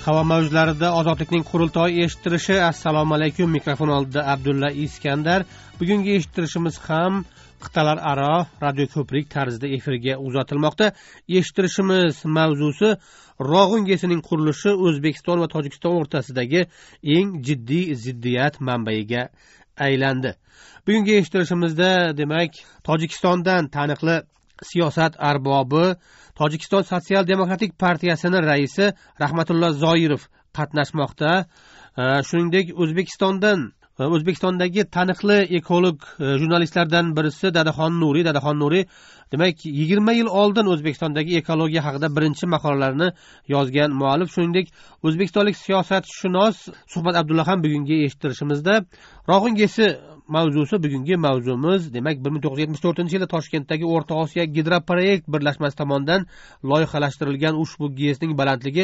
Havo mavjlarida ozodlikning qurultoyi eshittirishi. Assalomu alaykum. Mikrofon oldida Abdulla Iskandar. Bugungi eshittirishimiz ham qit'alar aro radio ko'prik tarzida efirga uzatilmoqda. Eshittirishimiz mavzusi Rog'un-GESining qurilishi O'zbekiston va Tojikiston o'rtasidagi eng jiddiy ziddiyat manbaiga aylandi. Bugungi eshittirishimizda demak Tojikistondan taniqli siyosat arbobi, Tojikiston Sotsial-demokratik partiyasining raisi Rahmatullo Zoirov qatnashmoqda. Shuningdek, O'zbekistondagi taniqli ekolog jurnalistlardan birisi Dadaxon Nuriy demak 20 yil oldin O'zbekistondagi ekologiya haqida birinchi maqolalarni yozgan muallif. Shuningdek, o'zbekistonlik siyosatshunos Suhbat Abdulla ham bugungi eshittirishimizda. Rog'un-GESi mavzusi bugungi mavzumiz. Demak, 1974-yilda Toshkentdagi O'rta Osiyo gidroproyekt birlashmasi tomonidan loyihalashtirilgan ushbu GESning balandligi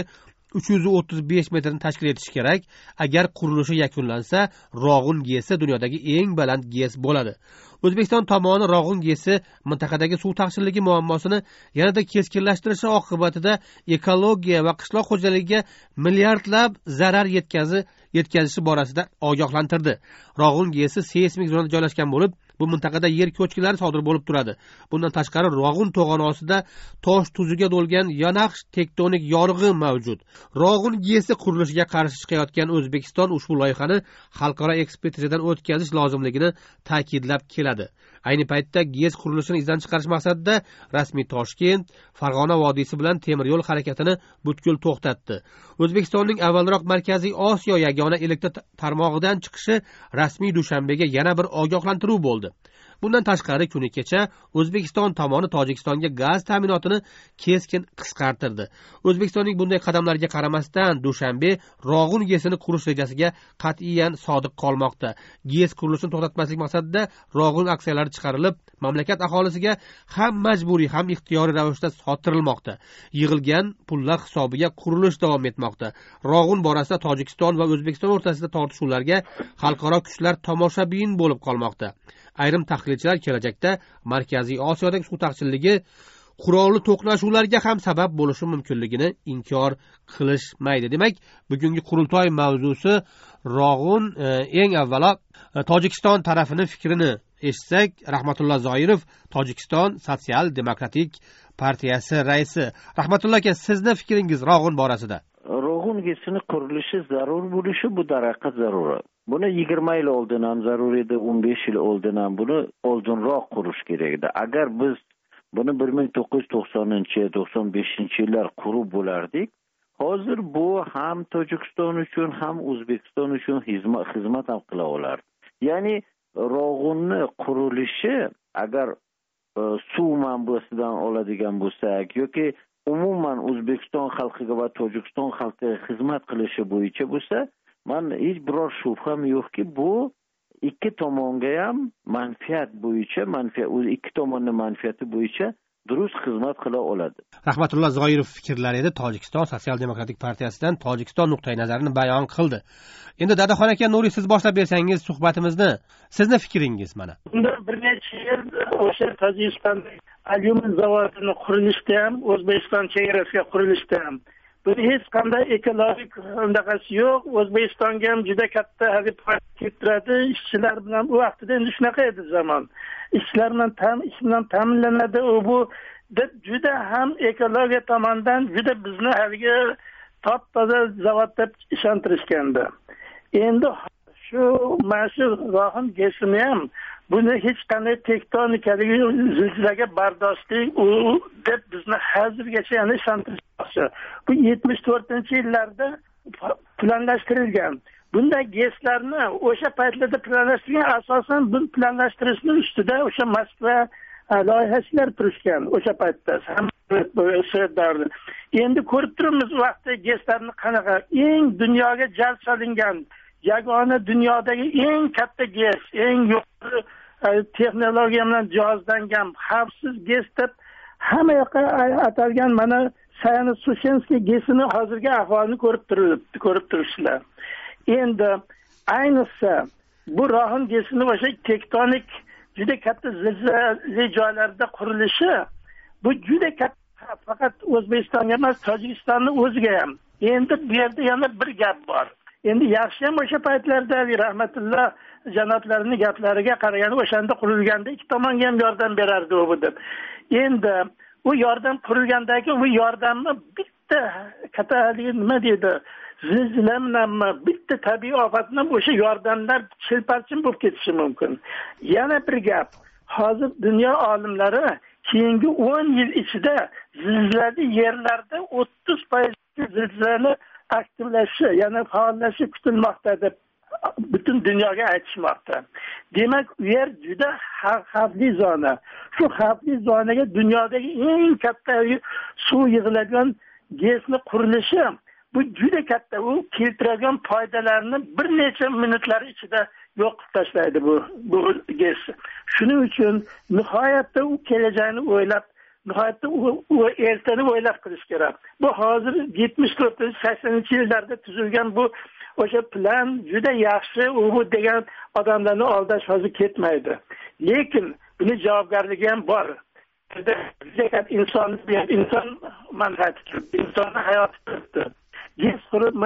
335 metrni tashkil etishi kerak. Agar qurilishi yakunlansa, Rog'un-GESi dunyodagi eng baland GES bo'ladi. O'zbekiston tomoni Rog'un-GESi mintaqadagi suv taqchilligi muammosini yanada keskinlashtirishi oqibatida ekologiya va qishloq xo'jaligiga milliardlab zarar yetkazishi borasida ogohlantirdi. Rog'un-GESi seysmik zonada joylashgan bo'lib, bu mintaqada yer ko'chkilari sodir bo'lib turadi. Bundan tashqari Rog'un to'g'oni ostida tosh tuziga to'lgan yonaqsh tektonik yorig'i mavjud. Rog'un-GESi qurilishiga qarshi chiqayotgan O'zbekiston ushbu loyihani xalqaro ekspertizadan o'tkazish lozimligini ta'kidlab keladi. Ayni paytda GES qurilishini izdan chiqarish maqsadida rasmiy Toshkent, Farg'ona vodiysi bilan temir yo'l harakatini butkul to'xtatdi. O'zbekistonning avvalroq Markaziy Osiyo yagona elektr tarmog'idan chiqishi rasmiy Dushanbega yana bir ogohlantiruv bo'ldi. Bundan tashqari kuni kecha O'zbekiston tomoni Tojikistonga gaz ta'minotini keskin qisqartirdi. O'zbekistonning bunday qadamlarga qaramasdan Dushanbe Rog'un-GESini qurish rejasiga qat'iyan sodiq qolmoqda. GES qurilishini to'xtatmaslik maqsadida Rog'un aksiyalari chiqarilib, mamlakat aholisiga ham majburiy, ham ixtiyoriy ravishda sotirilmoqda. Yig'ilgan pullar hisobiga qurilish davom etmoqda. Rog'un borasida Tojikiston va O'zbekiston o'rtasida tortishuvlarga xalqaro kuchlar tomoshabin bo'lib qolmoqda. Ayrim tahlilchilar kelajakda Markaziy Osiyodagi suv taqchilligi qurolli to'qnashuvlarga ham sabab bo'lishi mumkinligini inkor qilishmaydi. Demak, bugungi qurultoy mavzusi Rog'un. Eng avvalo Tojikiston tarafining fikrini eshitsak, Rahmatullo Zoirov, Tojikiston Sotsial-demokratik partiyasi raisi. Rahmatullo aka, sizning fikringiz Rog'un borasida? Rog'un-GESini qurilishi zarur bo'lishi bu daraqat zarur. Buni 20 yil oldin ham zarur edi, 15 yil oldin ham buni oldinroq qurish kerak edi. Agar biz buni 1990-95-yillar qurib bo'lardik, hozir bu ham Tojikiston uchun, ham O'zbekiston uchun xizmat ham qila olardi. Ya'ni Rog'unni qurilishi agar suv manbasidan oladigan bo'lsak yoki umuman O'zbekiston xalqiga va Tojikiston xalqiga xizmat qilishi bo'yicha bo'lsa, men hech biror shubham yo'qki, bu ikki tomonga ham manfaat bo'yicha, ikki tomonning manfaati bo'yicha durust xizmat qila oladi. Rahmatullo Zoirov fikrlari edi. Tojikiston Sotsial-demokratik partiyasidan Tojikiston nuqtai nazarini bayon qildi. Endi Dadaxon aka, Nuriy, siz boshlab bersangiz suhbatimizni. Sizning fikringiz mana. Bundan bir necha yil o'sha Tojikiston alyumin zavodini qurilishda ham, O'zbekiston chegarasiga qurilishda ham buni hech qanday ekologik undaqasi yo'q. O'zbekistonga ham juda katta keltiradi. Ishchilar bilan u vaqtida endi shunaqa edi zamon. Ishchilar bilan ta'minlanadi. Bu juda ham ekologiya tomonidan juda bizni haligi top-toza zavod deb ishontirishgandi. Endi mana shu Rog'un-GESini ham buni hech qanday tektonikalik zilzilaga bardoshlik deb bizni hozirgacha yana ishontirishmoqchi. Bu 74-yillarda planlashtirilgan. Bunday GESlarni o'sha paytlarda planlashtirgan, asosan bu planlashtirishni ustida o'sha Moskva loyihachilar turishgan o'sha paytda. Endi ko'rib turibmiz vaqtda GESlarni qanaqa eng dunyoga jalb solingan yagona dunyodagi eng katta GES, eng yuqori texnologiya bilan jihozlangan xavfsiz GES deb hamma yoqqa atalgan mana Sayan-Sushenskiy GESini hozirgi ahvolini ko'rib turibsizlar. Endi ayniqsa bu Rog'un-GESini o'sha tektonik juda katta zilzilali joylarda qurilishi bu juda katta faqat O'zbekistonga emas, Tojikistonning o'ziga ham. endi bu yerda yana bir gap bor. Endi yaxshi ham o'sha paytlarda rahmatulloh janoblarining gaplariga qaraganda o'shanda qurilganda ikki tomonga ham yordam berardi u deb. Endi u yordam qurilgandagi u yordamni bitta kataligi nima deydi? Zilzila bilan bitta tabiiy ofatni o'sha yordamlar chilparchin bo'lib ketishi mumkin. Yana bir gap. Hozir dunyo olimlari keyingi 10 yil ichida zilzilali yerlarda 30% zilzilani aktivlashishi, ya'ni faollashishi kutilmoqda deb butun dunyoga aytishmoqda. Demak, u yer juda xavfli zona. Shu xavfli zonaga dunyodagi eng katta suv yig'iladigan GESni qurilishi bu juda katta, u keltiradigan foydalarni bir necha minutlar ichida yo'q qilib tashlaydi bu GES. Shuning uchun nihoyatda u kelajakni o'ylab, nihoyatda u ertani o'ylab qilish kerak. Bu hozir 74-80-yillarda tuzilgan bu o'sha plan juda yaxshi, u degan odamlarni aldash hozir ketmaydi. Lekin buni javobgarligi ham bor. inson manfaati turibdi, insonni hayoti turibdi. GES qurib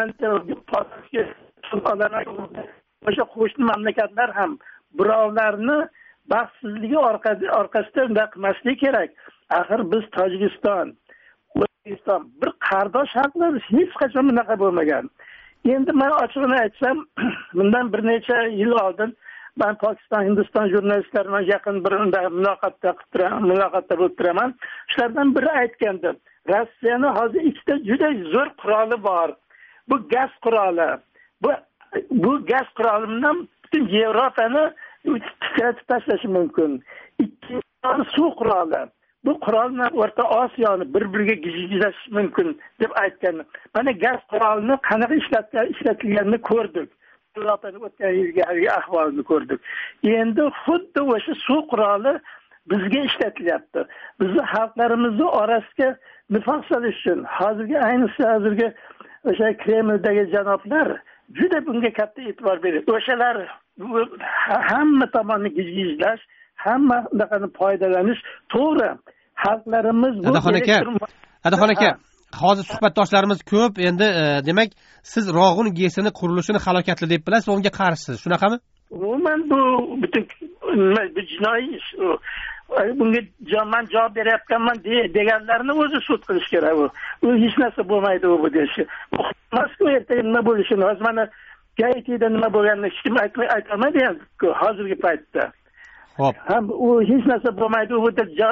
o'sha qo'shni mamlakatlar ham birovlarni baxtsizligi orqasida unday qilmaslik kerak. Axir biz Tojikiston, O'zbekiston bir qardosh xalqlar, hech qachon bunaqa bo'lmagan. Endi men ochig'ini aytsam, bundan bir necha yil oldin ben Pokiston, Hindiston jurnalistlari bilan yaqin bir muloqotda bo'lib turaman. Shulardan biri aytgandi, Rossiyani hozir ikkita juda zo'r quroli bor. Bu gaz quroli. Bu gaz quroli bilan butun Yevropani titratib tashlashi mumkin. Ikkinchisi suv quroli. Bu qurolni O'rta Osiyoni bir-biriga gijlash mumkin deb aytgan. Mana gaz qurolini qanaqa ishlatilganini ko'rdik. Yevropaning o'tgan yilgi ahvolini ko'rdik. Endi xuddi o'sha suv quroli bizga ishlatilyapti. Bizni xalqlarimizni orasiga nifoq solish uchun hozirgi o'sha Kremldagi janoblar juda bunga katta e'tibor beradi. O'shalar hamma tomonni gijlash, hamma undan foydalanish to'g'ri. Xalqlarimiz bu Adaxon aka, hozir suhbatdoshlarimiz ko'p. Endi demak, siz Rog'un GESini qurilishini halokatli deb bilasiz, unga qarshisiz, shunaqami? Umuman bu butun jinoiy ish. Bunga men javob beryapmanman deganlarni o'zi sud qilish kerak. U hech narsa bo'lmaydi bu deyishi. Moskva ertaga nima bo'lishini, hozir mana Gaitida nima bo'lganini hech kim aytolmaydi hozirgi paytda. Hop. Ham u hech narsa bo'lmaydi, u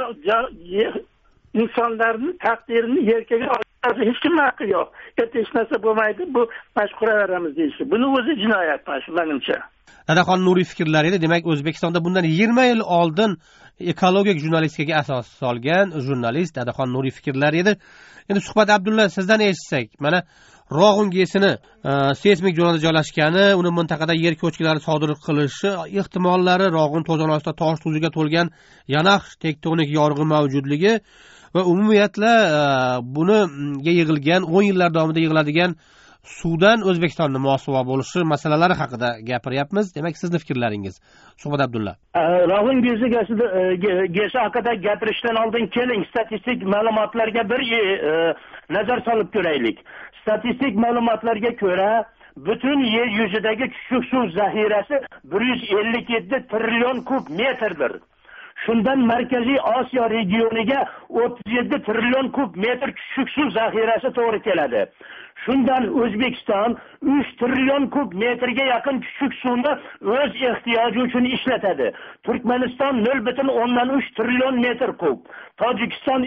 insonlarning taqdirini yerkaga olishga hech kim haqqi yo'q. Hech narsa bo'lmaydi, bu mashquraveramiz deyishi. Buni o'zi jinoyat menimcha. Dadaxon Nuriy fikrlari edi. Demak, O'zbekistonda bundan 20 yil oldin ekologik jurnalistikaga asos solgan jurnalist Dadaxon Nuriy fikrlari edi. Endi suhbat Abdulla sizdan eshitsak, mana Rog'un GESini seysmik zonada joylashgani, uni mintaqada yer ko'chkilari sodir qilishi ehtimollari, Rog'un to'zon ostida tosh tuziga to'lgan yanax tektonik yorug'i mavjudligi va umumiyatla bunga yig'ilgan 10 yillar davomida yig'iladigan suvdan O'zbekistonning mosuvo bo'lishi masalalari haqida gapiryapmiz. Demak, sizning fikrlaringiz. Suhbat Abdulla. Rog'un GESi haqida gapirishdan oldin keling statistik ma'lumotlarga bir nazar solib ko'raylik. Statistik ma'lumotlarga ko'ra, butun yer yuzidagi chuchuk suv zaxirasi 157 trillion kub metrdir. Shundan Markaziy Osiyo regioniga 37 trillion kub metr chuchuk suv zaxirasi to'g'ri keladi. Shundan O'zbekiston 3 trillion kub metrga yaqin chuchuk suvni o'z ehtiyoji uchun ishlatadi. Turkmaniston 0,3 trillion metr kub, Tojikiston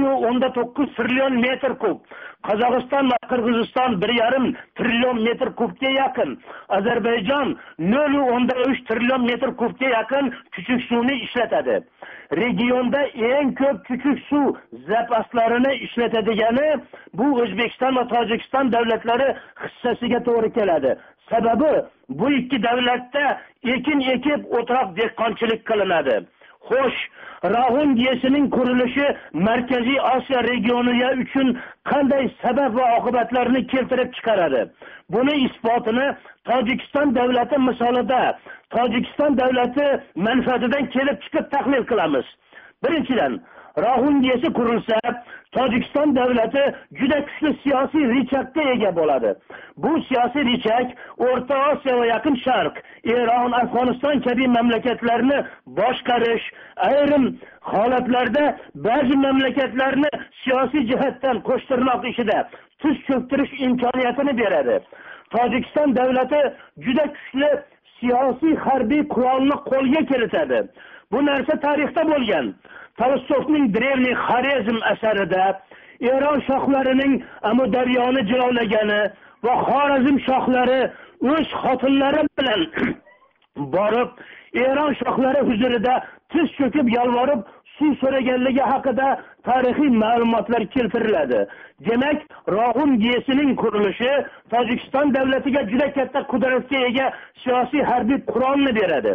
2,9 trillion metr kub, Qozog'iston va Qirg'iziston 1,5 trillion metr kubga yaqin, Ozarbayjon 0,3 trillion metr kubga yaqin chuchuk suvni ishlatadi. Regionda eng ko'p chuchuk suv zapaslarini ishlatadigani bu O'zbekiston va Tojikiston davlatlari hissasiga to'g'ri keladi. Sababi bu ikki davlatda ekin ekib o'troq dehqonchilik qilinadi. Xo'sh, Rog'un GESining qurilishi Markaziy Osiyo regioni uchun qanday sabab va oqibatlarni keltirib chiqaradi? Buni isbotini Tojikiston davlati misolida, Tojikiston davlati manfaatidan kelib chiqib tahlil qilamiz. Birinchidan, Rahungesi qurilsa, Tojikiston davlati juda kuchli siyosiy richakka ega bo'ladi. Bu siyosiy richak O'rta Osiyo va Yaqin Sharq, Eron, Afg'oniston kabi mamlakatlarni boshqarish, ayrim holatlarda ba'zi mamlakatlarni siyosiy jihatdan qo'shtirnoq ishida tiz cho'ktirish imkoniyatini beradi. Tojikiston davlati juda kuchli siyosiy harbiy qurolni qo'lga kiritadi. Bu narsa tarixda bo'lgan. Tolstoyning Drevniy Xorezm asarida Eron shohlarining Amudaryoni jilovlagani va Xorazm shohlari o'z xotinlari bilan borib Eron shohlari huzurida tiz cho'kib yalvorib suv so'raganligi haqida tarixiy ma'lumotlar keltiriladi. Demak, Rogun gesining qurilishi Tojikiston davlatiga juda katta qudratga ega siyosiy harbiy qurolni beradi.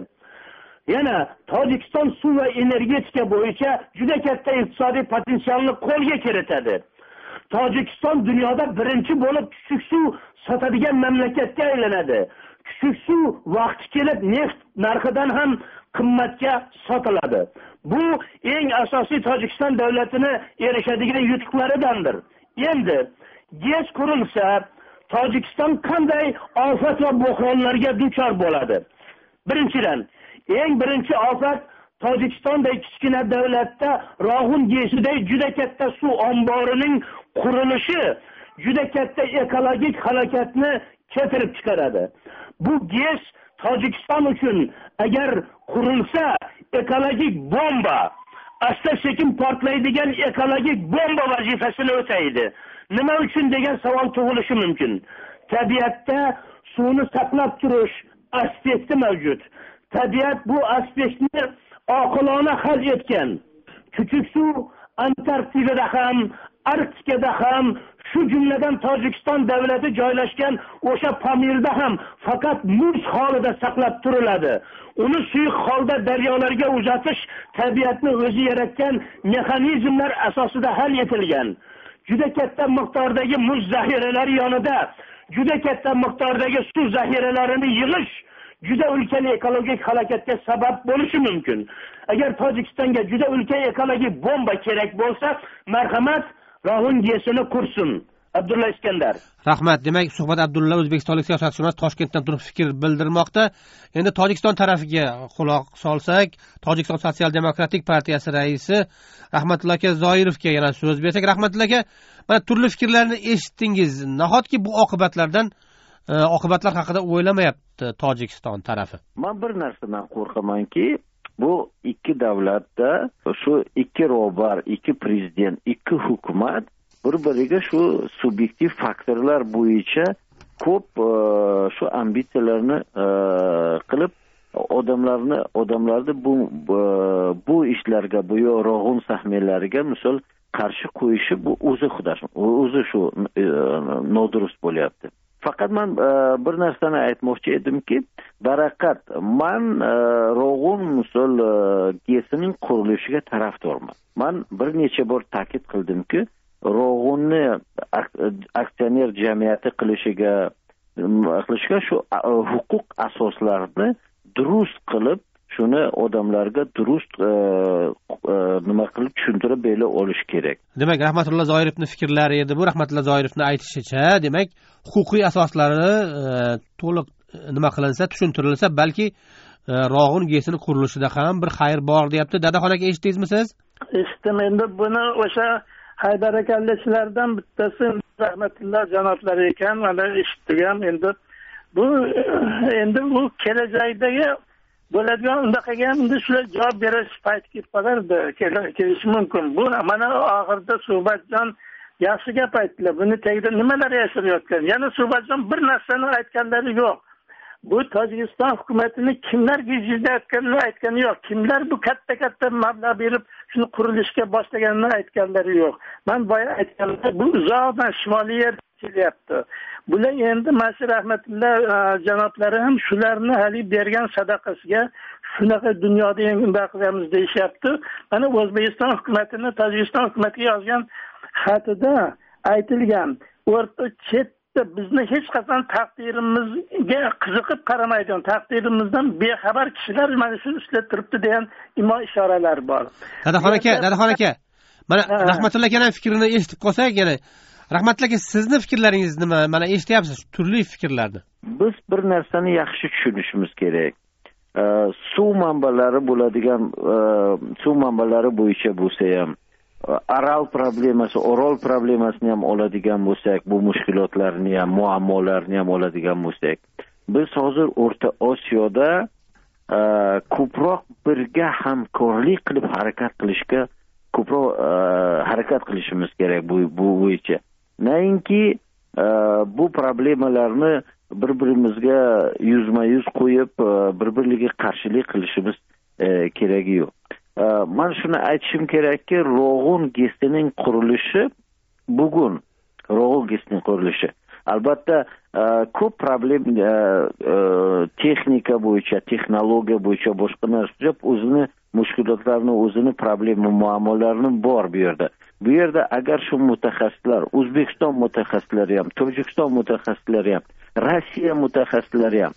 Yana Tojikiston suv va energetika bo'yicha juda katta iqtisodiy potensialni qo'lga kiritadi. Tojikiston dunyoda birinchi bo'lib kuchuk suv sotadigan mamlakatga aylanadi. Kuchuk suv vaqti kelib neft narxidan ham qimmatga sotiladi. Bu eng asosiy Tojikiston davlatini erishadigan yutuqlaridandir. Endi GES qurilsa, Tojikiston qanday ofat va bo'hronlarga duchor bo'ladi? Birinchidan, eng birinchi ofat Tojikistondagi kichkina davlatda Rogun gesiday juda katta suv omborining qurilishi juda katta ekologik halokatni keltirib chiqaradi. Bu GES Tojikiston uchun agar qurilsa, ekologik bomba, asta-sekin portlaydigan ekologik bomba vazifasini o'taydi. Nima uchun degan savol tug'ilishi mumkin. Tabiatda suvni saqlab turish aspekti mavjud. Tabiat bu aspektni oqilona hal etgan. Kuchuk suv Antarktidada ham, Arktikada ham, shu jumladan Tojikiston davlati joylashgan o'sha Pamirda ham faqat muz holida saqlab turiladi. Uni suyuq holda daryolarga uzatish tabiatni o'zi yaratgan mexanizmlar asosida hal etilgan. Juda katta miqdordagi muz zaxiralari yonida juda katta miqdordagi suv zaxiralarini yig'ish juda ulkan ekologik halokatga sabab bo'lishi mumkin. Agar Tojikistonga juda ulkan ekologik bomba kerak bo'lsa, marhamat, Rogun gesini qursin. Abdulla Iskandar. Rahmat. Demak, suhbat Abdulla o'zbekistonlik siyosatshunos Toshkentdan turib fikr bildirmoqda. Endi Tojikiston tarafiga quloq solsak, Tojikiston Sotsial-demokratik partiyasi raisi Rahmatullo aka Zoirovga yana so'z bersak, Rahmatullo aka, mana turli fikrlarni eshitdingiz. Nahotki bu oqibatlar haqida o'ylamayapti Tojikiston tarafi? Men bir narsadan qo'rqamanki, bu ikki davlatda shu ikki ro'bar, ikki prezident, ikki hukumat bir-biriga shu subyektiv faktorlar bo'yicha ko'p shu ambitsiyalarni qilib odamlarni bu ishlarga, bu Rogun sahnalariga misol qarshi qo'yishi bu o'zi shu nodurust bo'lyapti. Faqat men bir narsani aytmoqchi edimki, daraqat men Rogun misol gesining qurilishiga tarafdorman. Men bir necha bor ta'kid qildimki, Rogunni aksioner jamiyati qilishiga shu huquq asoslarini durust qilib, shuni odamlarga durust nima qilib tushuntirib bera olish kerak. Demak, Rahmatullo Zoirovning fikrlari edi bu. Rahmatullo Zoirovning aytishicha, demak, huquqiy asoslari to'liq nima qilinsa, tushuntirilsa, balki Rogun gesini qurilishida ham bir xayr bor, deyapti. Dadaxon aka, eshitdingizmi siz? Eshitdim. Endi buni o'sha Haydar akalardan bittasi Rahmatullo janoblari ekan, mana eshitdim. Endi bu kelajakdagi bo'ladigan undaqaga endi shular javob berish payti kelib qolardi, kelishi mumkin. Bu mana oxirida Suhbatjon yaxshi gap aytdilar. Buni tagida nimalar yashirayotgan? Yana Suhbatjon bir narsani aytganlari yo'q. Bu Tojikiston hukumatini kimlar g'ijirlayotganini aytgani yo'q. Kimlar bu katta mablag' berib shuni qurilishga boshlaganini aytganlari yo'q. Men boya aytganimdek, bu uzoqdan shimoliy kelyapti. Bular endi Mas'ud Rahmatullo janoblari ham shularni hali bergan sadaqasiga shunaqa dunyoda eng unda qilamiz deyishyapti. Mana O'zbekiston hukumatini Tojikiston hukumatiga yozgan xatida aytilgan, o'rta chetda bizni hech qachon taqdirimizga qiziqib qaramaydigan, taqdirimizdan bexabar kishilar mana shu ustida turibdi degan imo ishoralar bor. Dadaxon aka, mana Rahmatilla akaning fikrini eshitib qolsak, yana Rahmatilla aka, sizni fikrlaringiz nima? Mana eshityapsiz turli fikrlarni. Biz bir narsani yaxshi tushunishimiz kerak. Suv manbalari bo'ladigan, suv manbalari bo'yicha bo'lsa ham, Aral problemasi, Orol problemasini ham oladigan bo'lsak, bu mushkulotlarni ham, muammolarni ham oladigan bo'lsak, biz hozir O'rta Osiyoda ko'proq birga hamkorlik qilib harakat qilishga ko'proq harakat qilishimiz kerak bu bo'yicha. Nainki bu problemalarni bir-birimizga yuzma-yuz qo'yib, bir-biriga qarshilik qilishimiz keragi yo'q. Men shuni aytishim kerakki, Rog'un GESining qurilishi bugun Rog'un GESining qurilishi albatta ko'p problem texnika bo'yicha, texnologiya bo'yicha boshqa narsa o'zini mushkulotlarini, o'zini problema, muammolarini bor bu yerda. Bu yerda agar shu mutaxassislar, O'zbekiston mutaxassislari ham, Tojikiston mutaxassislari ham, Rossiya mutaxassislari ham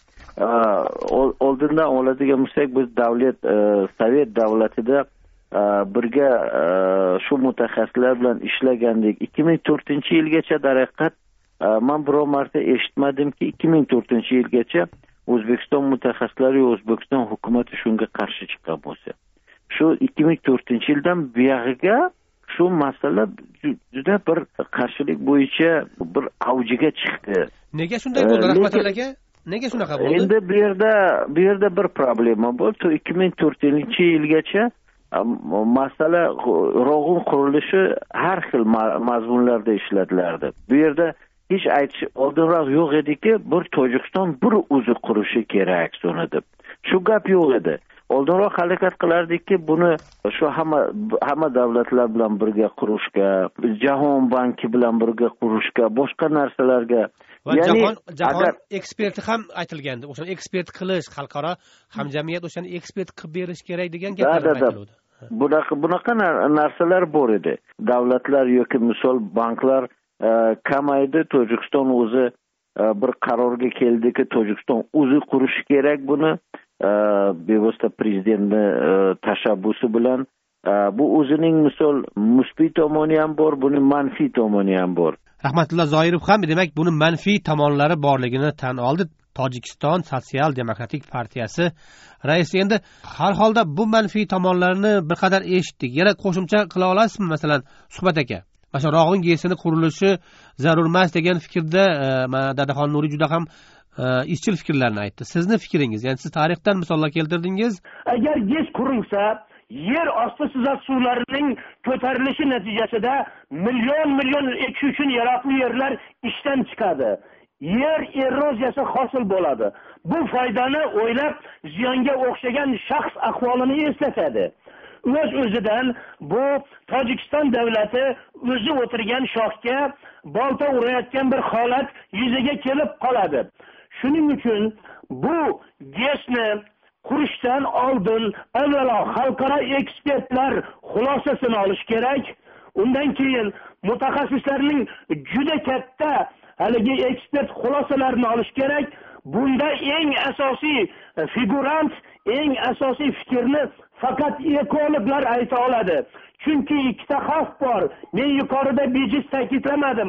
oldindan oladigan bo'lsak, biz davlat Sovet davlatida birga shu mutaxassislar bilan ishlagandik. 2004-yilgacha daraqqat men biror marta eshitmadimki 2004-yilgacha O'zbekiston mutaxassislari, O'zbekiston hukumatı shunga qarshi chiqqan bo'lsa. Shu 2004-yildan buyog'iga shu masala juda bir qarshilik bo'yicha bir avjiga chiqdi. Nega shunday bo'ldi, Rahmatilla aka? Nega shunaqa bo'ldi? Endi bu yerda bir problema bor. 2004-yilgacha masala Rog'un qurilishi har xil mazmunlarda ishlatilardi. Bu yerda hech aytish oldinroq yo'q ediki, bir Tojikiston bir o'zi qurishi kerak soni deb. Shu gap yo'q edi. Oldinroq harakat qilardikki, buni shu hamma davlatlar bilan birga qurishga, Jahon banki bilan birga qurishga, boshqa narsalarga, ya'ni jahon eksperti ham aytilgandi. O'shani ekspert qilish, xalqaro hamjamiyat o'shani ekspert qilib berish kerak degan gaplar aytildi. Bunaqa narsalar bor edi. Davlatlar yoki misol banklar kamaydi, Tojikiston o'zi bir qarorga keldiki, Tojikiston o'zi qurishi kerak buni. Bevosita prezidentni tashabbusi bilan bu o'zining misol musbiy tomoni ham bor, buni manfiy tomoni ham bor. Rahmatilla Zoirov ham demak buni manfiy tomonlari borligini tan oldi. Tojikiston Sotsial Demokratik partiyasi raisi. Endi har holda bu manfiy tomonlarni bir qadar eshitdik. Yana qo'shimcha qila olasizmi, masalan, Suhbat aka? Mana Rog'un GESini qurilishi zarur emas degan fikrda Dadaxon Nuriy juda ham izchil fikrlarni aytdi. Sizni fikringiz, ya'ni siz tarixdan misollar keltirdingiz. Agar GES qurilsa, yer osti suzat suvlarining ko'tarilishi natijasida million ekish uchun yaroqli yerlar ishdan chiqadi. Yer eroziyasi hosil bo'ladi. Bu foydani o'ylab ziyonga o'xshagan shaxs ahvolini eslatadi. O'z-o'zidan bu Tojikiston davlati o'zi o'tirgan shoxga bolta urayotgan bir holat yuzaga kelib qoladi. Shuning uchun bu GESni qurishdan oldin avvalo xalqaro ekspertlar xulosasini olish kerak. Undan keyin mutaxassislarning juda katta haligi ekspert xulosalarini olish kerak. Bunda eng asosiy figurant, eng asosiy fikrni faqat ekologlar ayta oladi. Chunki ikkita xavf bor. Men yuqorida bejiz ta'kidlamadim.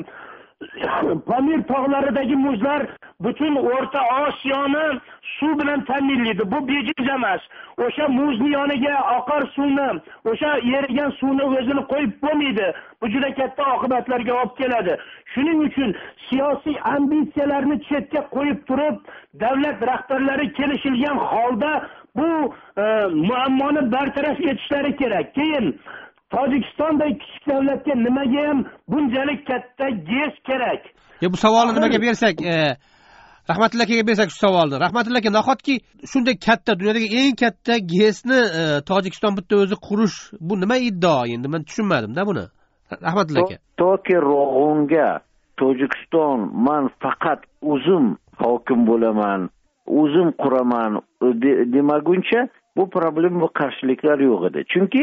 Pamir tog'laridagi muzlar butun O'rta Osiyoni suv bilan ta'minlaydi. Bu bejiz emas. O'sha muzni yoniga oqar suvni, o'sha erigan suvni o'zini qo'yib bo'lmaydi. Bu juda katta oqibatlarga olib keladi. Shuning uchun siyosiy ambitsiyalarni chetga qo'yib turib, davlat rahbarlari kelishilgan holda bu muammoni bartaraf etishlari kerak. Keyin Tojikistonda kichik davlatga nimaga ham bunchalik katta GES kerak? Bu savolni nimaga bersak, Rahmatilla akaga bersak shu savolni. Rahmatilla aka, nahotki shunday katta, dunyodagi eng katta GESni Tojikiston bitta o'zi qurish, bu nima iddao endi? Men tushunmadim-da buni. Rahmatilla aka. Toki Rog'unga Tojikiston men faqat o'zim hokim bo'laman, o'zim quraman demaguncha bu problem va qarshiliklar yo'q edi. Chunki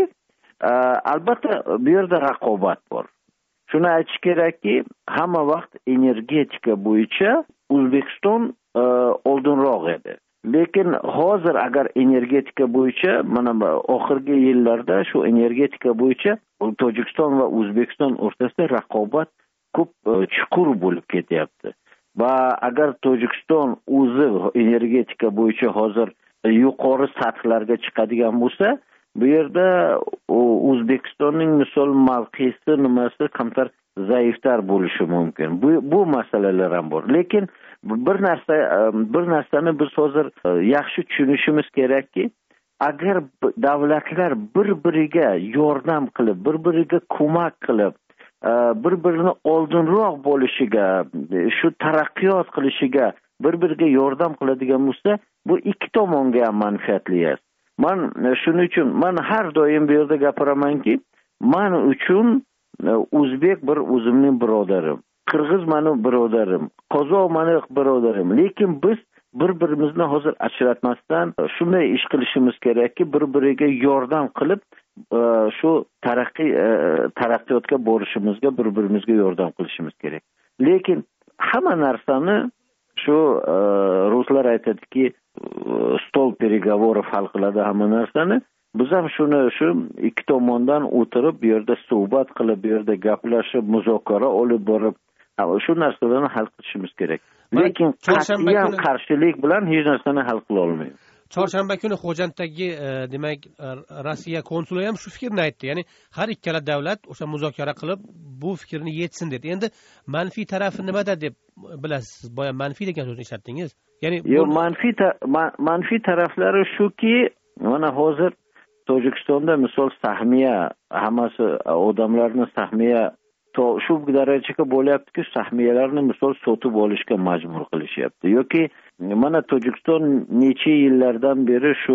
albatta bu yerda raqobat bor. Shuni aytish kerakki, hamma vaqt energetika bo'yicha O'zbekiston oldinroq edi. lekin hozir agar energetika bo'yicha mana oxirgi yillarda shu energetika bo'yicha Tojikiston va O'zbekiston o'rtasida raqobat ko'p chuqur bo'lib ketyapti. Va agar Tojikiston o'zi energetika bo'yicha hozir yuqori sathlarga chiqadigan bo'lsa, bu yerda O'zbekistonning misol mavqesi nimasi kamtar zaiftar bo'lishi mumkin. Bu masalalar ham bor. Lekin bir narsani biz hozir yaxshi tushunishimiz kerakki, agar davlatlar bir-biriga yordam qilib, bir-biriga ko'mak qilib, bir-birini oldinroq bo'lishiga, shu taraqqiyot qilishiga bir-biriga yordam qiladigan bo'lsa, bu ikki tomonga ham manfaatli. Men shuning uchun men har doim bu yerda gapiramanki, men uchun o'zbek bir o'zimning birodarim, qirg'iz meni birodarim, qozoq meni birodarim. Lekin biz bir-birimizni hozir ajratmasdan shunday ish qilishimiz kerakki, bir-biriga yordam qilib, shu taraqqiyotga borishimizga bir-birimizga yordam qilishimiz kerak. Lekin hamma narsani shu ruslar aytadiki, stol переговоров hal qiladi hamma narsani. Biz ham shuni shu ikki tomondan o'tirib, bu yerda suhbat qilib, bu yerda gaplashib, muzokara olib borib, shu narsalarni hal qilishimiz kerak. Lekin qat'iyan qarshilik bilan hech narsani hal qila olmaymiz. Chorshanba kuni Xo'janddagi demak Rossiya konsuli ham shu fikrni aytdi. Ya'ni har ikkala davlat o'sha muzokara qilib bu fikrni yetsin dedi. Endi manfiy tarafi nimada deb bilasiz? Boya manfiy degan so'zni ishlatdingiz. Ya'ni manfiy taraflari shuki, mana hozir Tojikistonda misol sahmiya, hammasi odamlarni sahmiya shu darajaga bo'lyaptiki, sahmiyalarni misol sotib olishga majbur qilishyapti. Yoki mana Tojikiston necha yillardan beri shu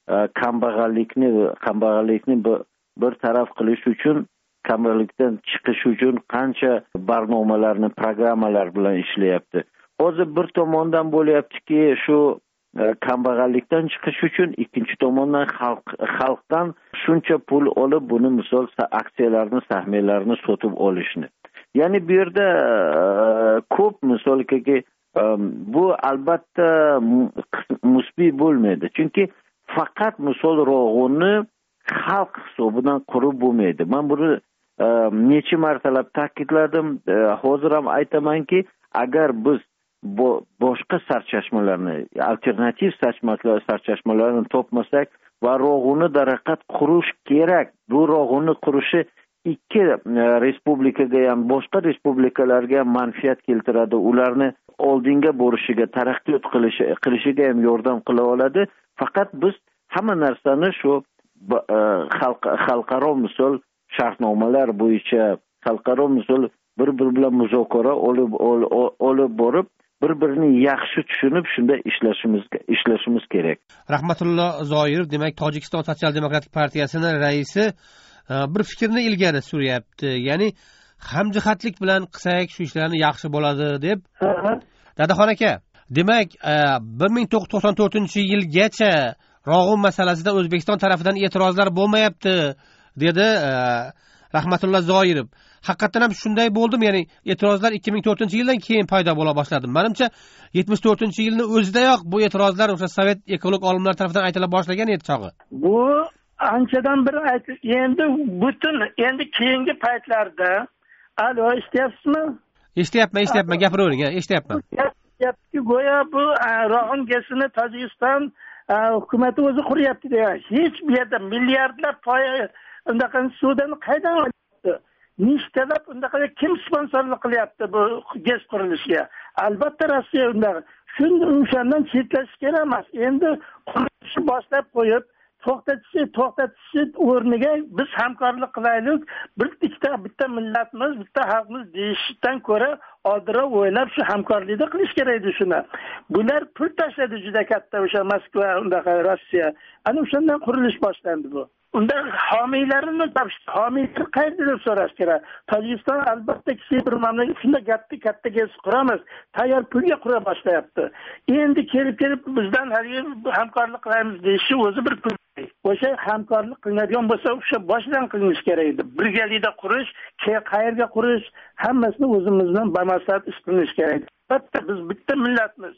kambag'allikni bir taraf qilish uchun, kambag'allikdan chiqish uchun qancha barnomalarni, programmalar bilan ishlayapti. Hozir bir tomondan bo'lyaptiki, shu kambag'allikdan chiqish uchun, ikkinchi tomondan xalqdan shuncha pul olib, buni misol aksiyalarni, sahmiyalarni sotib olishni. Ya'ni bu yerda ko'p misolki bu albatta musbiy bo'lmaydi. Chunki faqat misol rog'uni xalq hisobidan qurib bo'lmaydi. Men buni necha martalab ta'kidladim, hozir ham aytamanki, agar biz boshqa sarchashmalarni, alternativ sarchashmalarni topmasak va rog'uni daraqat qurish kerak. Bu rog'uni qurishi ikki respublikaga ham, boshqa respublikalarga ham manfaat keltiradi. Ularni oldinga borishiga, taraqqiyot qilishiga ham yordam qila oladi. Faqat biz hamma narsani shu xalqaro misol shartnomalar bo'yicha, xalqaro misol bir-biri bilan muzokara olib borib, bir-birini yaxshi tushunib, shunda ishlashimiz kerak. Rahmatullo Zoirov, demak, Tojikiston Sotsial-demokratik partiyasini raisi bir fikrni ilgari suryapti. Ya'ni hamjihatlik bilan qilsak, shu ishlarni yaxshi bo'ladi deb. Dadaxon aka, demak, 1994-yilgacha rog'un masalasida O'zbekiston tarafidan e'tirozlar bo'lmayapti, dedi Rahmatullo Zoirov. Haqiqatan ham shunday bo'ldimi? Ya'ni e'tirozlar 2004-yildan keyin paydo bo'la boshladi. Menimcha 74-yilning o'zidayoq bu e'tirozlar o'sha sovet ekolog olimlar tomonidan aytila boshlagan edi chog'i. Bu anchadan bir endi keyingi paytlarda eshityapsizmi? Eshityapman, gapiravering, eshityapman. Go'yo bu rog'un gasini Tojikiston hukumati o'zi quryapti degan. Hech bu yerda milliardlab undaqa suvdan qaydan olyapti? Nechtalab undaqa kim sponsorlik qilyapti bu gaz qurilishiga? Albatta Rossiya undaqa. Shundan chetlash kerak emas. Endi qurilishni boshlab qo'yib, to'xtatishi o'rniga biz hamkorlik qilaylik. Bitta millatimiz, bitta xalqimiz deyishdan ko'ra oldinroq o'ylab shu hamkorlikni qilish kerak edi shuni. Bular pul tashladi juda katta o'sha Moskva, undaqa Rossiya. Ana o'shandan qurilish boshlandi bu. Unda homiylarini topishdi. Homiylar qayerda deb so'rash kerak. Tojikiston albatta kichik bir mamlakat, shunda katta gaz quramiz. Tayyor pulga qura boshlayapti. Endi kelib bizdan hamkorlik qilamiz deyishi o'zi bir pul. O'sha hamkorlik qilinadigan bo'lsa, o'sha boshdan qilinish kerak edi. Birgalikda qurish, qayerga qurish, hammasini o'zimizdan bamaslahat ish qilish kerak. Albatta biz bitta millatmiz.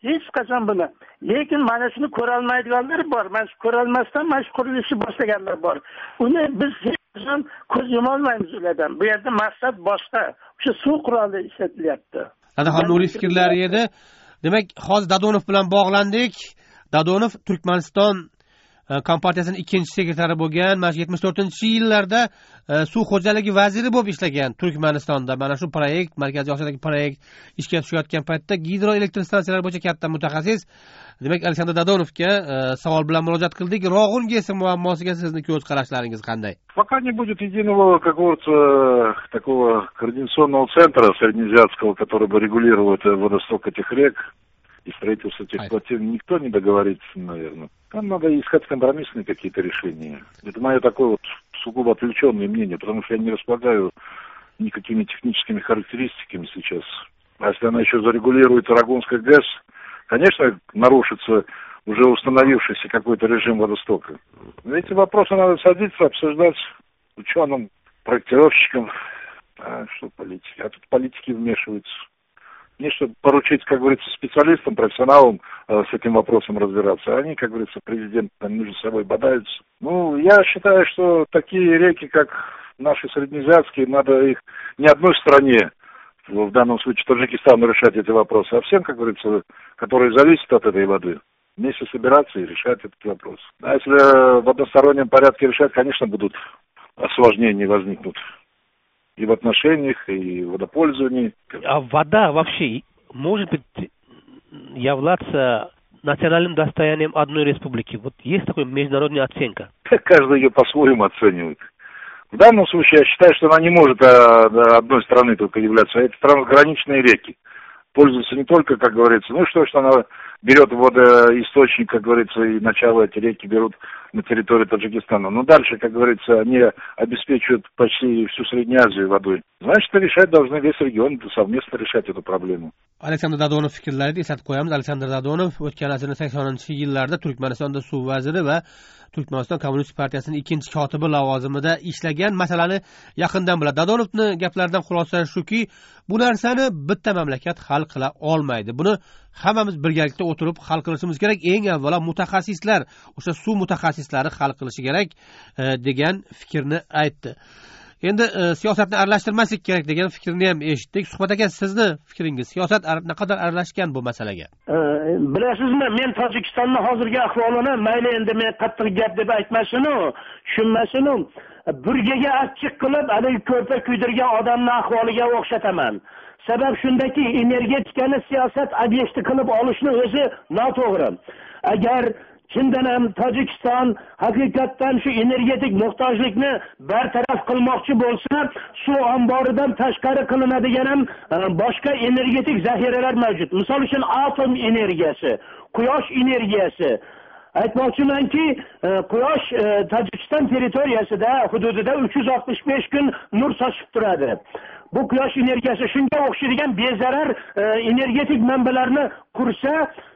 hech qachon buni. Lekin mana shuni ko'ra olmaydiganlar bor. Mana shu ko'ra olmasdan mana shu qurilishni boshlaganlar bor. Uni biz hech qachon ko'z yuma olmaymiz ulardan. Bu yerda maqsad boshqa. O'sha suv quroli ishlatilyapti. Dadaxon Nuriy fikrlari edi. Demak, hozir Dadonov bilan bog'landik. Dadonov Turkmaniston kompartiyasining ikkinchi sekretari bo'lgan, mana 74-yillarda suv xo'jaligi vaziri bo'lib ishlagan Turkmanistonda. Mana shu proyekt, Markaziy Osiyodagi proyekt ishga tushayotgan paytda gidroelektrostansiyalar bo'yicha katta mutaxassis. Demak, Aleksandr Dadonovga savol bilan murojaat qildik. Rog'un GES muammosiga sizning ko'z qarashlaringiz qanday? Пока не будет единого какого-то такого координационного центра среднеазиатского, который бы регулировал водосток этих рек и строительство этих плотин, никто не договорится, наверное. Там надо искать компромиссные какие-то решения. Это мое такое вот сугубо отвлеченное мнение, потому что я не располагаю никакими техническими характеристиками сейчас. А если она еще зарегулирует Арагонская ГЭС, конечно, нарушится уже установившийся какой-то режим водостока. Но эти вопросы надо садиться, обсуждать ученым, проектировщикам. А что политики? А тут политики вмешиваются. Мне что поручить, как говорится, специалистам, профессионалам с этим вопросом разбираться. Они, как говорится, президент там между собой бодаются. Ну, я считаю, что такие реки, как наши среднеазиатские, надо их не одной стране, в данном случае Таджикистану, решать эти вопросы, а всем, как говорится, которые зависят от этой воды, вместе собираться и решать этот вопрос. А если в одностороннем порядке решать, конечно, будут осложнения возникнут. И в отношениях, и в водопользовании. А вода вообще может быть являться национальным достоянием одной республики? Вот есть такая международная оценка? Каждый ее по-своему оценивает. В данном случае я считаю, что она не может одной страны только являться, а это трансграничные реки. Пользуются не только, как говорится, ну что она берет водоисточник, как говорится, и начало эти реки берут на территории Таджикистана. Но дальше, как говорится, они обеспечивают почти всю Среднюю Азию водой. Значит, решать должны весь регион, совместно решать эту проблему. Aleksandr Dadonov fikrlarini eslatib qo'yamiz. Aleksandr Dadonov o'tgan asrning 80-yillarda Turkmanistonda suv vaziri va Turkmaniston Kommunistik partiyasining ikkinchi kotibi lavozimida ishlagan, masalani yaqindan biladi. Dadonovning gaplaridan xulosa shuki, bu narsani bitta mamlakat hal qila olmaydi. Buni hammamiz birgalikda o'tirib hal qilishimiz kerak. Eng avvalo mutaxassislar, o'sha suv mutaxassislari hal qilishi kerak degan fikrni aytdi. Endi siyosatni aralashtirmaslik kerak degan fikrni ham eshitdik. Suhbat aka, sizni fikringiz, siyosat naqadar aralashgan bu masalaga? Bilasizmi, men Tojikistonning hozirgi ahvolini, mayli endi men qattiq gap deb aytmasinu, tushunmasinu, burgaga achchiq qilib, haligi ko'rpa kuydirgan odamning ahvoliga o'xshataman. Sabab shundaki, energetikani siyosat obyekti qilib olishni o'zi noto'g'ri. Agar chindan ham Tojikiston haqiqatdan shu energetik muhtojlikni bartaraf qilmoqchi bo'lsa, suv omboridan tashqari qilinadigan ham boshqa energetik zaxiralar mavjud. Misol uchun atom energiyasi, quyosh energiyasi. Aytmoqchimanki, quyosh Tojikiston territoriyasida hududida 365 kun nur sochib turadi. Bu quyosh energiyasi shunga o'xshaydigan bezarar energetik manbalarni qursa,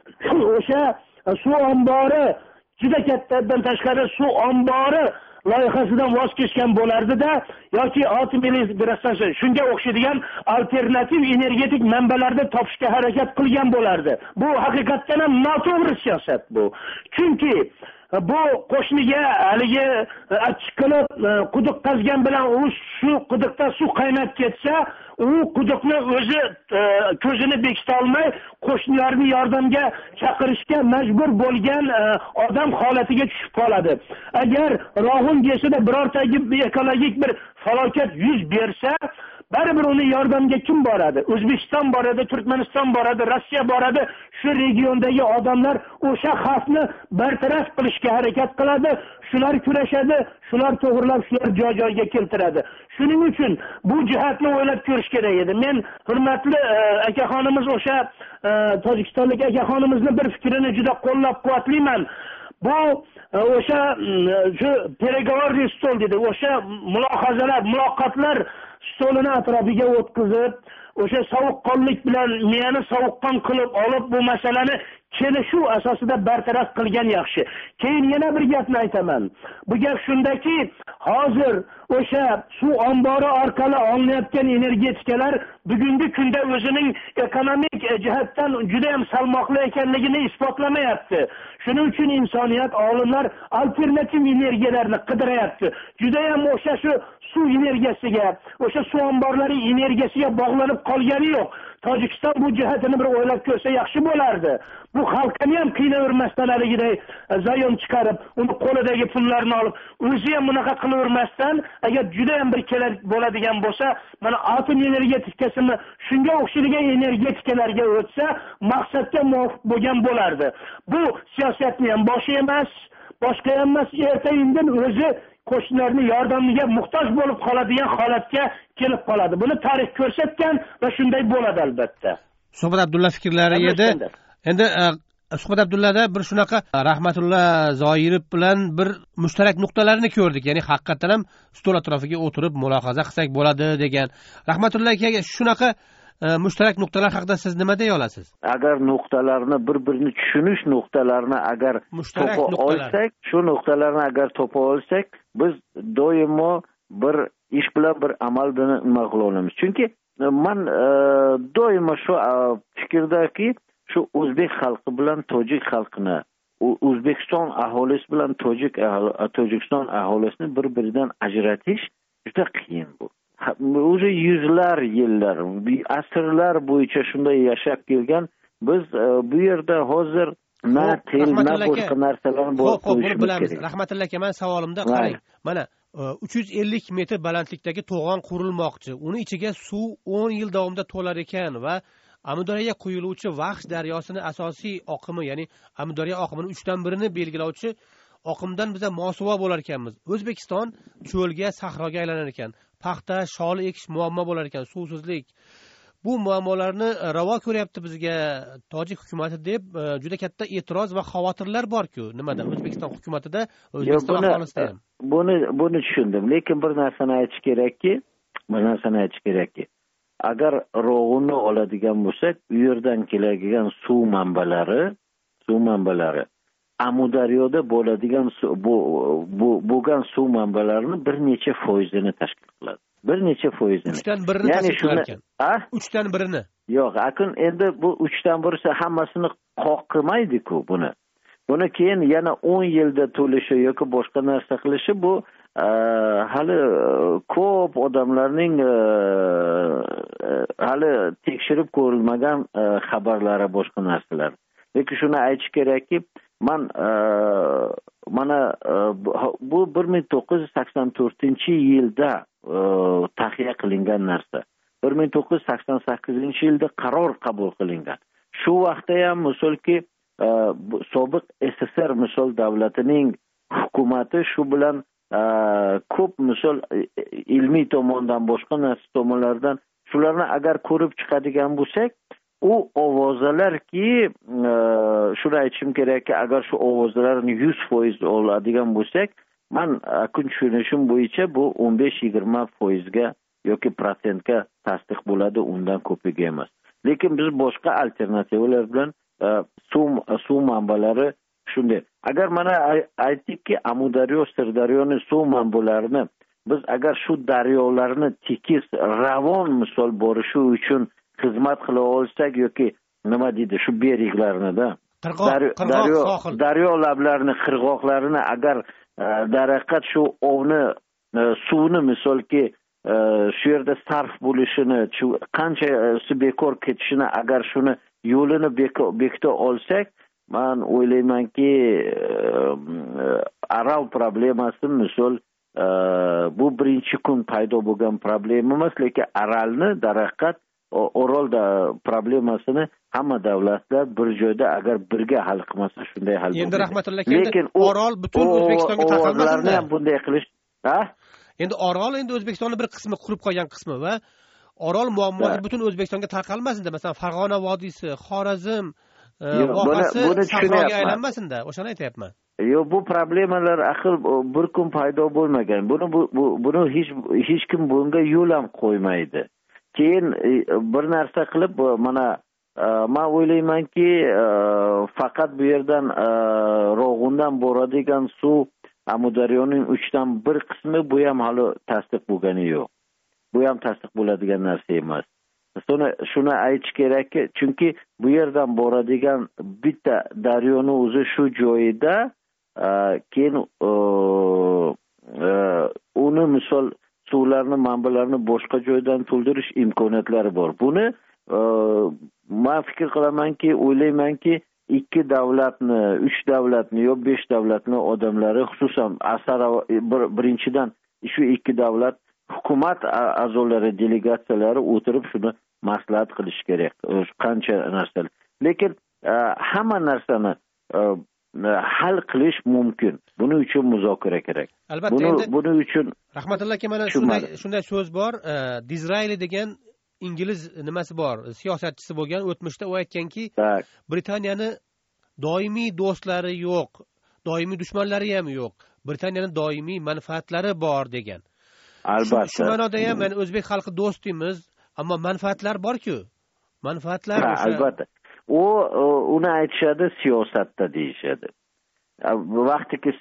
o'sha suv ombori juda kattadan tashqari suv ombori loyihasidan voz kechgan bo'lardi-da, yoki atom elektrostansiya shunga o'xshaydigan alternativ energetik manbalarni topishga harakat qilgan bo'lardi. Bu haqiqatdan ham noto'g'ri siyosat bu. Chunki bu qo'shniga haligi achchiq qilib quduq qazgan bilan u shu quduqda suv qaynab ketsa, u quduqni o'zi ko'zini bekita olmay qo'shnilarni yordamga chaqirishga majbur bo'lgan odam holatiga tushib qoladi. Agar Rog'un GESida birortagi ekologik bir falokat yuz bersa, baribir uni yordamga kim boradi? O'zbekiston boradi, Turkmaniston boradi, Rossiya boradi. Shu regiondagi odamlar o'sha xavfni bartaraf qilishga harakat qiladi. Shular kurashadi, shular to'g'rilab, shular joy-joyga keltiradi. Shuning uchun bu jihatni o'ylab ko'rish kerak edi. Men hurmatli akaxonimiz, o'sha tojikistonlik akaxonimizni bir fikrini juda qo'llab-quvvatlayman. Bu o'sha shu переговорный stol dedi. O'sha mulohazalar, muloqotlar stolini atrofiga o'tkazib, o'sha sovuqqonlik bilan miyani sovuqqon qilib olib, bu masalani kelishuv asosida bartaraf qilgan yaxshi. Keyin yana bir gapni aytaman. Bu gap shundaki, hozir o'sha suv ombori orqali olinayotgan energetikalar bugungi kunda o'zining ekonomik jihatdan juda ham salmoqli ekanligini isbotlamayapti. Shuning uchun insoniyat, olimlar alternativ energiyalarni qidiryapti. Juda ham o'sha shu suv energiyasiga, o'sha suv omborlari energiyasiga bog'lanib qolgani yo'q. Tojikiston bu jihatini bir o'ylab ko'rsa yaxshi bo'lardi. Bu xalqni ham qiynavermasdan haligiday zayon chiqarib, uni qo'lidagi pullarni olib, o'zi ham bunaqa qilavermasdan, agar juda ham bir kerak bo'ladigan bo'lsa, mana atom energetikasini shunga o'xshagan energetikalarga o'tsa, maqsadga muvofiq bo'lgan bo'lardi. Bu siyosatni ham boshi emas, boshqa emas, erta-indin o'zi qo'shnilarning yordamiga muhtoj bo'lib qoladigan holatga kelib qoladi. Buni tarix ko'rsatgan va shunday bo'ladi albatta. Suhbat Abdulla fikrlari edi. Endi Suhbat Abdullada bir shunaqa Rahmatullo Zoirov bilan bir mushtarak nuqtalarni ko'rdik. Ya'ni haqiqatan ham stol atrofiga o'tirib mulohaza qilsak bo'ladi degan. Rahmatullo akaga shunaqa mushtarak nuqtalar haqida siz nima deya olasiz? Agar nuqtalarni bir-birini tushunish nuqtalarini agar topa olsak, shu nuqtalarni agar topa olsak, biz doimo bir ish bilan bir amal bilan nima qila olamiz. Chunki men doimo shu fikrdaki, shu o'zbek xalqi bilan tojik xalqini, O'zbekiston aholisi bilan Tojikiston aholisini bir-biridan ajratish juda qiyin bu. O'zi yuzlar yillar, asrlar bo'yicha shunday yashab kelgan. Biz bu yerda hozir na til, na boshqa narsalarni qo'yishimiz kerak. Rahmatullo aka, men savolimda qarang. Mana 350 metr balandlikdagi to'g'on qurilmoqchi. Uni ichiga suv 10 yil davomida to'lar ekan va Amudaryoga quyiluvchi Vaxsh daryosining asosiy oqimi, ya'ni Amudaryo oqimining 3dan 1ni belgilovchi oqimdan biza mosuvo bo'lar ekanmiz. O'zbekiston cho'lga, sahroga aylanar ekan. Paxta, sholi ekish muammo bo'lar ekan, suvsizlik. Bu muammolarni ravo ko'ryapti bizga tojik hukumati deb juda katta e'tiroz va xavotirlar bor-ku. Nimada? O'zbekiston hukumatida, O'zbekiston aholisida ham. Buni tushundim, lekin bir narsani aytish kerakki, agar Rog'unni oladigan bo'lsak, u yerdan keladigan suv manbalari Amudaryoda bo'ladigan bo'lgan suv manbalarini bir necha foizini tashkil qiladi. Bir necha foizini. 3dan 1ni tashkil qilar ekan. 3dan 1ni. Yo'q, akun endi bu 3dan 1si hammasini qoq qilmaydi-ku buni. Buni keyin yana 10 yilda to'lishi yoki boshqa narsa qilishi bu hali ko'p odamlarning hali tekshirib ko'rilmagan xabarlari, boshqa narsalar. Lekin shuni aytish kerakki, mana bu 1984-yilda tahqiq qilingan narsa. 1988-yilda qaror qabul qilingan. Shu vaqtda ham misolki sobiq SSR misol davlatining hukumati shu bilan ko'p misol ilmiy tomondan, boshqa narsa tomonlardan shularni agar ko'rib chiqadigan bo'lsak, u ovozalarki, shuni aytishim kerakki, agar shu ovozalarni 100% oladigan bo'lsak, men kun tushunishim bo'yicha bu 15-20% ga yoki prosentga tasdiq bo'ladi, undan ko'piga emas. Lekin biz boshqa alternativlar bilan suv manbalari shunday. Agar mana aytdikki, Amudaryo, Sirdaryoni suv manbalarini biz agar shu daryolarni tekis, ravon misol borishi uchun xizmat qila olsak yoki nima deydi, shu beriklarni-da, daryo lablarini, qirg'oqlarini agar daraqat shu ovni, suvni misolki shu yerda sarf bo'lishini, qanchasi bekor ketishini agar shuni yo'lini bekita olsak, men o'ylaymanki Aral problemasi misol bu birinchi kun paydo bo'lgan problema emas, lekin Aralni daraqat Orolda problemasini hamma davlatlar bir joyda agar birga hal qilmasa shunday hal bo'ladi. Endi Rahmatullo aka, Orol butun O'zbekistonga tarqalmasin-da. Ham bunday qilish, Endi Orol O'zbekistonning bir qismi, qurib qolgan qismi va Orol muammosi butun O'zbekistonga tarqalmasin-da. Masalan, Farg'ona vodiysi, Xorazm vohasi sahroga aylanmasin-da. O'shani aytayapman. Yo'q, bu problemalar axir bir kun paydo bo'lmagan. Buni hech kim bunga yo'l ham qo'ymaydi. Keyin bir narsa qilib, mana men o'ylaymanki, faqat bu yerdan Rog'undan boradigan suv Amudaryoning 1/3 qismi bu ham hali tasdiq bo'lgani yo'q. Bu ham tasdiq bo'ladigan narsa emas. Shuni aytish kerakki, chunki bu yerdan boradigan bitta daryoni o'zi shu joyida, keyin uni misol suvlarni, manbalarni boshqa joydan to'ldirish imkoniyatlari bor. Buni men fikr qilamanki, o'ylaymanki, 2 davlatni, 3 davlatni yo 5 davlatni odamlari, xususan birinchidan shu 2 davlat hukumat a'zolari, delegatsiyalari o'tirib shuni maslahat qilish kerak. Qancha narsalar. Lekin hamma narsani hal qilish mumkin. Buning uchun muzokara kerak. Albatta, buning uchun Rahmatulloh aka, mana shunday so'z bor. Disraeli degan ingliz nimasi bor, siyosatchisi bo'lgan, o'tmishda u aytganki, Britaniyani doimiy do'stlari yo'q, doimiy dushmanlari ham yo'q. Britaniyaning doimiy manfaatlari bor degan. Albatta. Shu ma'noda ham men o'zbek xalqi do'stimiz, ammo manfaatlar bor-ku. Manfaatlar albatta. Uni aytishadi siyosatda deyishadi. Vaqtiki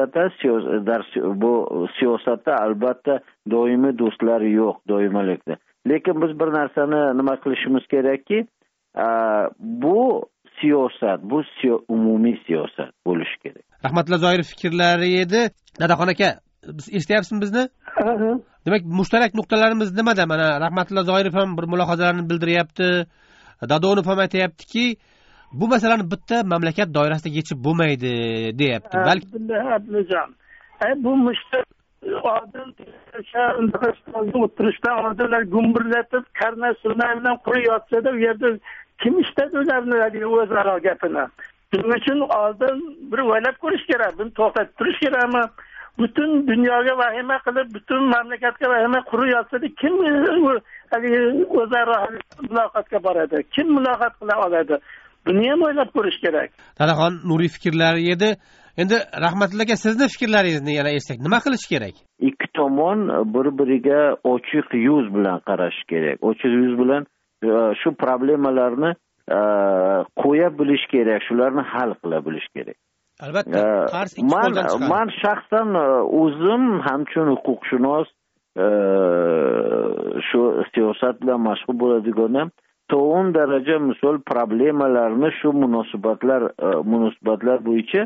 bu siyosatda albatta doimiy do'stlar yo'q, doimilikda. Lekin biz bir narsani nima qilishimiz kerakki, bu siyosat, bu umumiy siyosat bo'lishi kerak. Rahmatullo Zoirov fikrlari edi. Dadaxon aka, eshityapsizmi bizni? Demak, mushtarak nuqtalarimiz nimada? Mana Rahmatullo Zoirov ham bir mulohazalarini bildiryapti. Dadonov ham aytayaptiki, bu masalani bitta mamlakat doirasida yechib bo'lmaydi, deyapti. Balki bu o'tirishdan oldinlar gumburlatib, karna surnay bilan qurib yotsa-da, u yerda kim ishladi ularni o'zaro gapini. Shuning uchun oldin bir o'ylab ko'rish kerak, buni to'xtatib turish kerakmi? Butun dunyoga vahima qilib, butun mamlakatga vahima qurib yotsa-da, kim o'zaro muloqotga boradi? Kim muloqot qila oladi? Buni ham o'ylab ko'rish kerak. Dadaxon Nuriy fikrlari edi. Endi Rahmatullo aka, sizni fikrlaringizni yana eshitsak, nima qilish kerak? Ikki tomon bir-biriga ochiq yuz bilan qarash kerak. Ochiq yuz bilan shu problemalarni qo'ya bilish kerak, shularni hal qila bilish kerak. Albatta, qarz ikki qo'ldan chiqadi. Men shaxsan o'zim hamchun huquqshunos, shu siyosat bilan mashg'ul bo'ladiganam, to'g'on daraja misol problemalarni shu munosabatlar bo'yicha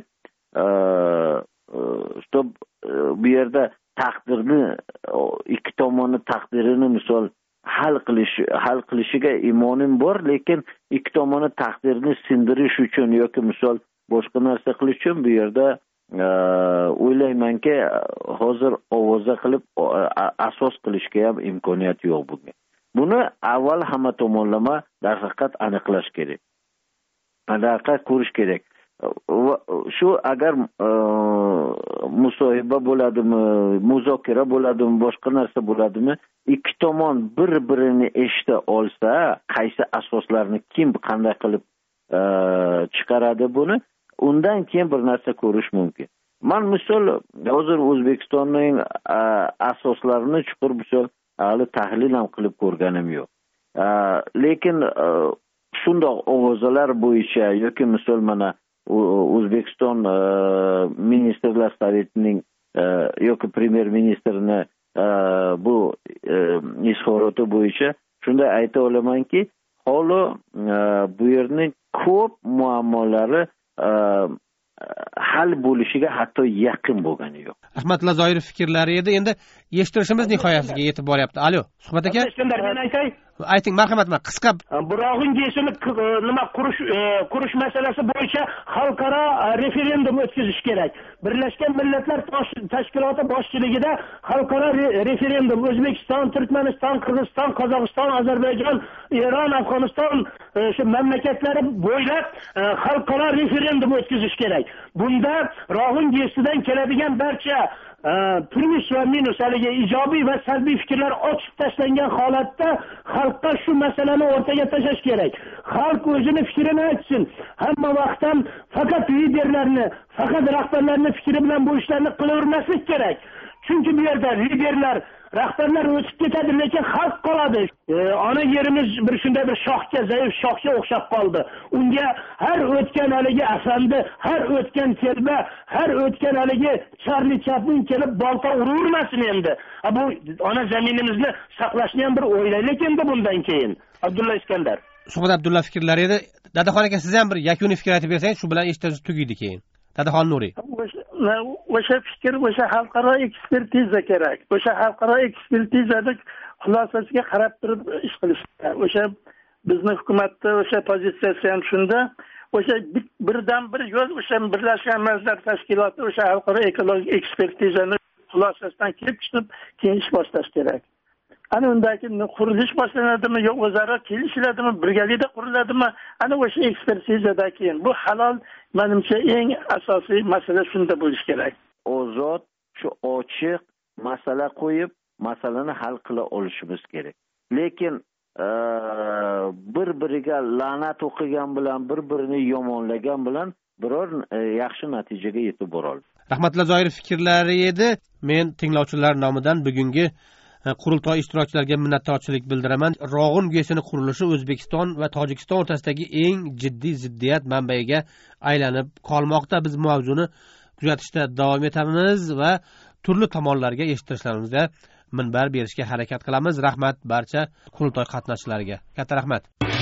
bu yerda taqdirni, ikki tomonni taqdirini misol hal qilishiga imonim bor, lekin ikki tomonni taqdirini sindirish uchun yoki misol boshqa narsa qilish uchun bu yerda o'ylaymanki, hozir ovoza qilib asos qilishga ham imkoniyat yo'q bunga. Buni avval hamma tomonlama darhaqiqat aniqlash kerak. Aniqlab ko'rish kerak. Shu agar musohiba bo'ladimi, muzokara bo'ladimi, boshqa narsa bo'ladimi, ikki tomon bir-birini eshita olsa, qaysi asoslarni kim qanday qilib chiqaradi buni, undan keyin bir narsa ko'rish mumkin. Men misol hozir O'zbekistonning asoslarini chuqur misol hali tahlil ham qilib ko'rganim yo'q. Lekin shundoq ovozalar bo'yicha yoki misol mana O'zbekiston ministrlar savetining yoki premyer ministrini bu izhoroti bo'yicha shunday ayta olamanki, hali bu yerning ko'p muammolari hal bo'lishiga hatto yaqin bo'lgani yo'q. Rahmatullo Zoirov fikrlari edi. Endi eshittirishimiz nihoyasiga yetib boryapti. Alo, suhbat aka. Men aytay. Ayting, marhamat, qisqa. Burog'in gesini nima qurish masalasi bo'yicha xalqaro referendum o'tkazish kerak. Birlashgan Millatlar Tashkiloti boshchiligida xalqaro referendum O'zbekiston, Turkmaniston, Qirg'iziston, Qozog'iston, Ozarbayjon, Eron, Afg'oniston shu mamlakatlari bo'ylab xalqaro referendum o'tkazish kerak. Bunda Rohin gesidan keladigan barcha plus va minus, haliga ijobiy va salbiy fikrlar ochib tashlangan holatda xalqqa shu masalani o'rtaga tashlash kerak. Xalq o'zini fikrini aytsin. Hamma vaqt ham faqat liderlarni, faqat rahbarlarning fikri bilan bu ishlarni qilavermaslik kerak. Chunki bu yerda liderlar rahbarlar o'tib ketadi, lekin xalq qoladi. Ana yerimiz bir shunday bir shoxga, zaif shoxga o'xshab qoldi. Unga har o'tgan haligi afandi, har o'tgan kelba, har o'tgan haligi Charlie Chaplin kelib bolta ururmasin endi. Bu ona zaminimizni saqlashni ham bir o'ylaylik endi bundan keyin. Abdulla Iskandar. Suhbat Abdulla fikrlari edi. Dadaxon aka, siz ham bir yakuniy fikr aytib bersangiz, shu bilan eshitib tugaydi keyin. Dadaxon Nuriy. O'sha fikr, o'sha xalqaro ekspertiza kerak. O'sha xalqaro ekspertizada xulosasiga qarab turib ish qilishdi. O'sha bizning hukumatda o'sha pozitsiyasi ham shunda. O'sha birdan bir yo'l, o'sha Birlashgan Millatlar Tashkiloti o'sha xalqaro ekologik ekspertizani xulosasidan kelib chiqib, keyin ish boshlash kerak. Ana undagi qurilish boshlanadimi, yo'q o'zaro kelishiladimi, birgalikda quriladimi? Ana o'sha ekspertizadan keyin bu halol, menimcha eng asosiy masala shunda bo'lishi kerak. Ozod, shu ochiq masala qo'yib, masalani hal qila olishimiz kerak. Lekin bir-biriga la'nat o'qigan bilan, bir-birini yomonlagan bilan biror yaxshi natijaga yetib bora olmaydi. Rahmatullo Zoirov fikrlari edi. Men tinglovchilar nomidan bugungi qurultoy ishtirokchilariga minnatdorchilik bildiraman. Rog'un guyesini qurilishi O'zbekiston va Tojikiston o'rtasidagi eng jiddiy ziddiyat manbaiga aylanib qolmoqda. Biz mavzuni kuzatishda davom etamiz va turli tomonlarga eshittirishlarimizga minbar berishga harakat qilamiz. Rahmat barcha qurultoy qatnashchilariga. Katta rahmat.